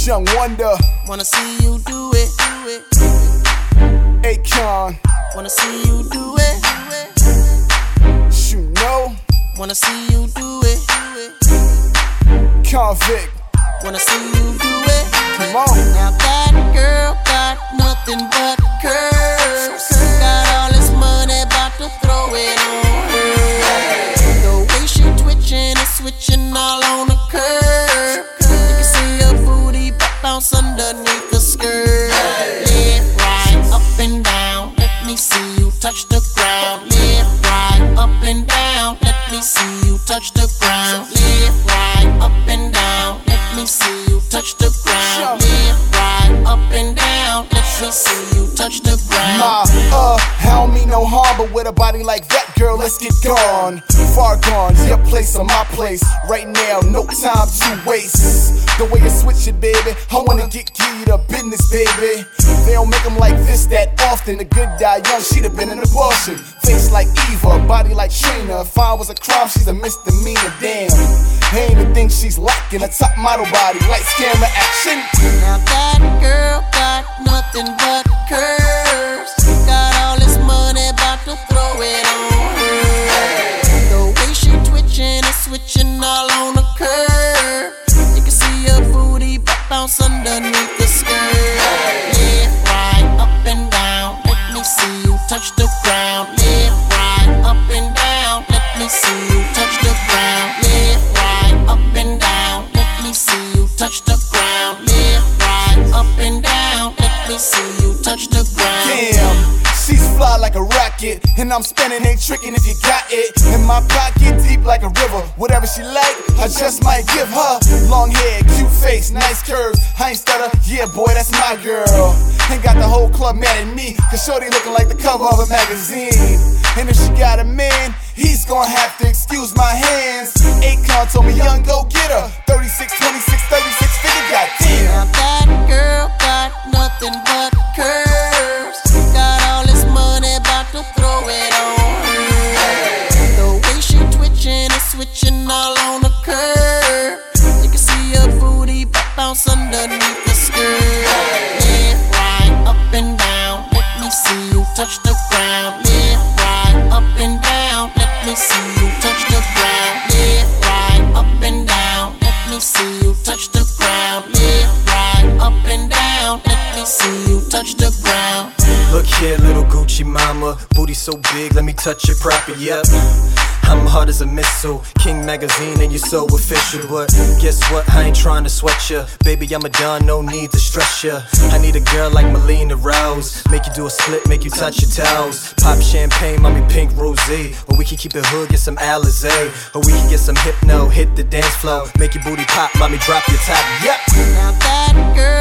Young Wonder, wanna see you do it. Akon, Wanna see you do it. you know, Wanna see you do it. Convict, Wanna see you do it. come on. Now that girl got nothing but curves. Got all this money, about to throw it on her. The way she twitching and switching all on the curve. You can see her booty bounce underneath the skirt. Left, right, up and down. Let me see you touch the ground. Left, right, up and down. Let me see you touch the ground. Left, right, up and down. Let me see you touch the ground. Left, right, up and down. Let me see you touch the ground. I don't mean no harm, but with a body like that, girl, let's get gone. Far gone, your place or my place. Right now, no time to waste. The way you switch it, baby, I wanna get key to business, baby. They don't make them like this that often. The good die young, she'd have been an abortion. Face like Eva, body like Trina. If I was a crime, she's a misdemeanor, damn. Ain't the thing she's lacking, a top model body, lights, camera, action. Now that girl got nothing but curves. Got all this money, about to throw it on her. The way she twitching and switching all on the curve. You can see her booty bounce underneath the skirt. Left, right, up and down. Let me see you touch the ground. Left, right, up and down. Let me see you touch the ground. Left, right, up and down. Let me see you touch the ground. Left, right, up and down. Let me see you touch the ground. Damn, she's fly like a rocket, and I'm spinning, ain't tricking if you got it. In my pocket, deep like a river. Whatever she like, I just might give her. Long hair, cute face, nice curves. I ain't stutter, yeah, boy, that's my girl. Ain't got the whole club mad at me, cause shorty looking like the cover of a magazine. And if she got a man, he's gonna have to excuse my hands. Akon told me, young, go get her. 36, 26, 36, figure, goddamn. Now that girl got nothing but curves. Got all this money, about to throw it on her. The way she twitching and switching all on the curve. You can see her booty bounce underneath the skirt. Left, right, up and down. Let me see you touch the ground. Left, right, up and down. Let me see you touch the ground. Left, right, up and down. Let me see you touch the ground. Left, right, up and down. Let me see you touch the ground. Look here, little Gucci mama, booty so big, let me touch it proper, yep. I'm hard as a missile, King Magazine and you're so official. But guess what, I ain't trying to sweat ya. Baby, I'm a don, no need to stress ya. I need a girl like Melina Rouse, make you do a split, make you touch your towels. Pop champagne, mommy pink rosé. Or we can keep it hood, get some Alizé. Or we can get some Hypno, hit the dance floor. Make your booty pop, mommy drop your top, yep. Now that girl